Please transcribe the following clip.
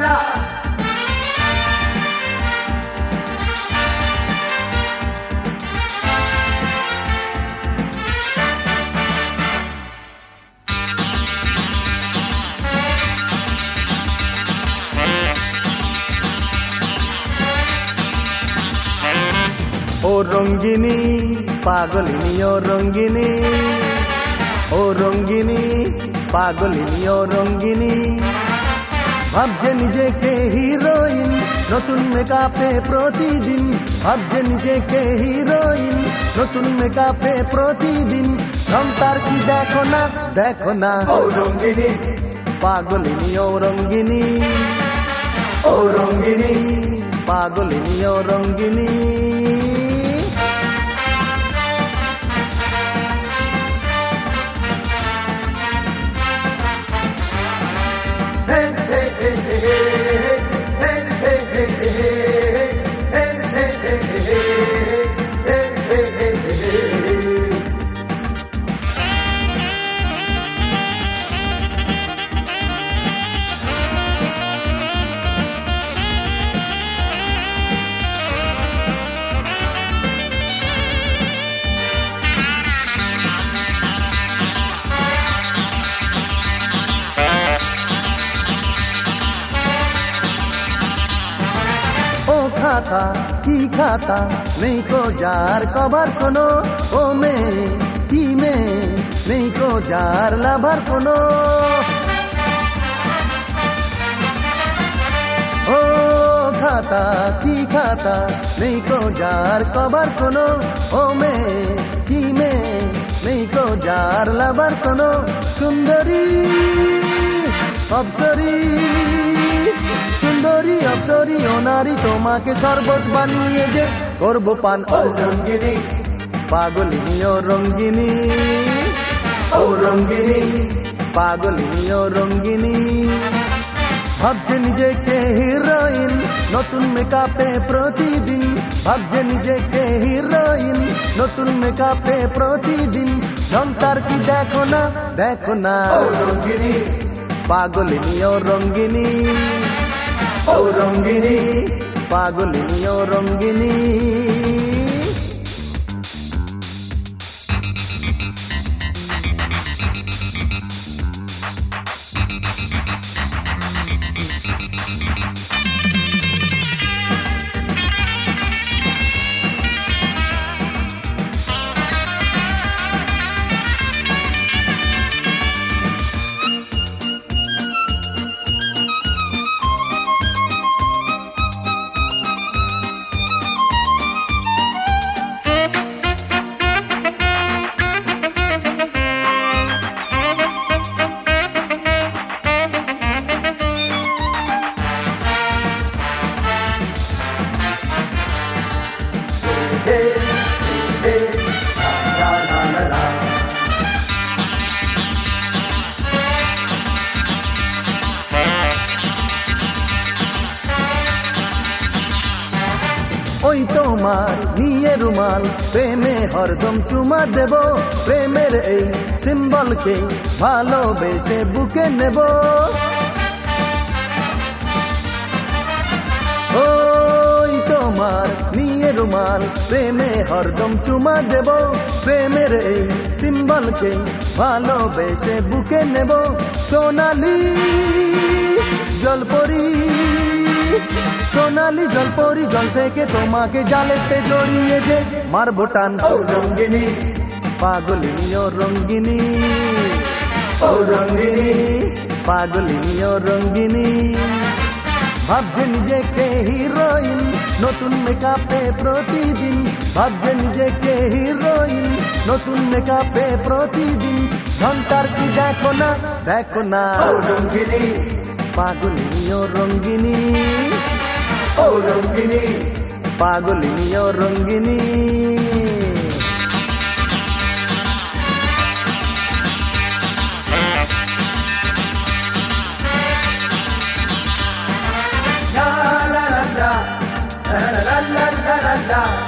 ও রঙ্গিনী পাগলিনী ও রঙ্গিনী, ও রঙ্গিনী পাগলিনী ও রঙ্গিনী, ভাবছে নিজেকে হিরোইন নতুন মেকআপে প্রতিদিন, ভাবছে নিজেকে হিরোইন নতুন মেকআপে প্রতিদিন। তার কি দেখো না, দেখো না ও রঙ্গিনী পাগলিনী ও রঙ্গিনী, ও রঙ্গিনী পাগলিনী ও রঙ্গিনী। खाता की खाता नहीं को जार कभार कोनो, ओ में की में नहीं को जार लाभार कोनो, ओ खाता की खाता नहीं को जार कभार कोनो, ओ में की में नहीं को जार लाभार कोनो। सुंदरी अप्सरी সুন্দরী অপ্সরী ও নারী তোমাকে শরবত বানিয়ে যে করবো পান। ও রঙ্গিনী পাগলিনী ও রঙ্গিনী, ও রঙ্গিনী পাগলিনী ও রঙ্গিনী, ভাবছে নিজেকে হিরোইন নতুন মেকআপে প্রতিদিন, ভাবছে নিজেকে হিরোইন নতুন মেকআপে প্রতিদিন। তার কি দেখো না, দেখো না ও রঙ্গিনী পাগলিনী ও রঙ্গিনী, ও রঙ্গিনী পাগলিনী ও রঙ্গিনী। ওই তোমার নিয়ে রুমাল প্রেমে হরদম চুমা দেব, প্রেমের এই সিম্বলকে ভালোবেসে বুকে নেব। ওই তোমার নিয়ে রুমাল প্রেমে হরদম চুমা দেব, প্রেমের এই সিম্বলকে ভালোবেসে বুকে নেব। সোনালি জলপরি, সোনালি জলপরি জল থেকে তোমাকে জালেতে জড়িয়ে যে মারবো টান। ও রঙ্গিনী পাগলিনী ও রঙ্গিনী, ও রঙ্গিনী পাগলিনী ও রঙ্গিনী, ভাবছে নিজেকে হিরোইন নতুন মেকআপে প্রতিদিন, ভাবছে নিজেকে হিরোইন নতুন মেকআপে প্রতিদিন। ঘন্টার কি দেখো না, দেখো না ও রঙ্গিনী পাগলিনী ও রঙ্গিনী, ও রঙ্গিনী পাগলিনী ও রঙ্গিনী। la la la la la la la la la la